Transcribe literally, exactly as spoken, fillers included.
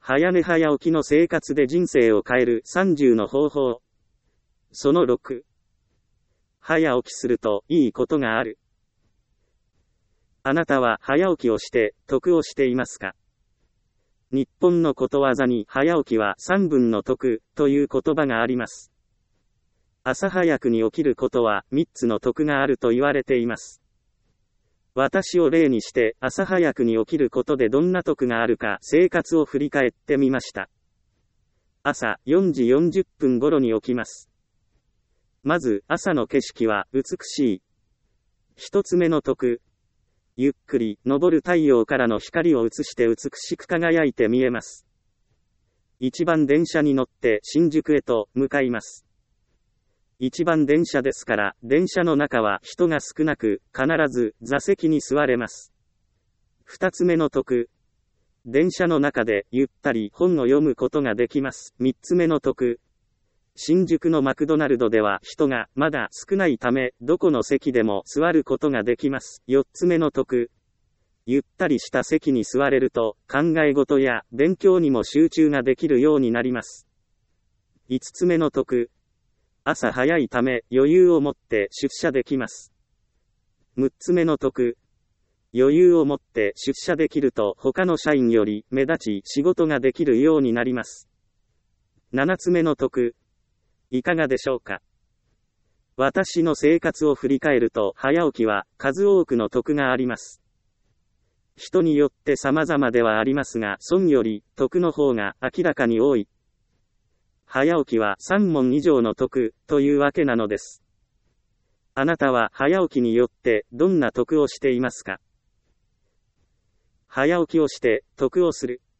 早寝早起きの生活で人生を変えるさんじゅうの方法。そのろく。早起きするといいことがある。あなたは早起きをして得をしていますか？日本のことわざに早起きは三分の得という言葉があります。朝早くに起きることは三つの得があると言われています。私を例にして朝早くに起きることでどんな得があるか生活を振り返ってみました。朝よじよんじゅっぷん頃に起きます。まず朝の景色は美しい。一つ目の得。ゆっくり昇る太陽からの光を映して美しく輝いて見えます。一番電車に乗って新宿へと向かいます。一番電車ですから、電車の中は人が少なく、必ず座席に座れます。二つ目の得。電車の中でゆったり本を読むことができます。三つ目の得。新宿のマクドナルドでは人がまだ少ないため、どこの席でも座ることができます。四つ目の得。ゆったりした席に座れると、考え事や勉強にも集中ができるようになります。五つ目の得。朝早いため余裕を持って出社できます。六つ目の得。余裕を持って出社できると他の社員より目立ち仕事ができるようになります。七つ目の得。いかがでしょうか。私の生活を振り返ると早起きは数多くの得があります。人によって様々ではありますが、損より得の方が明らかに多い。早起きは三問以上の得というわけなのです。あなたは早起きによってどんな得をしていますか？早起きをして得をする。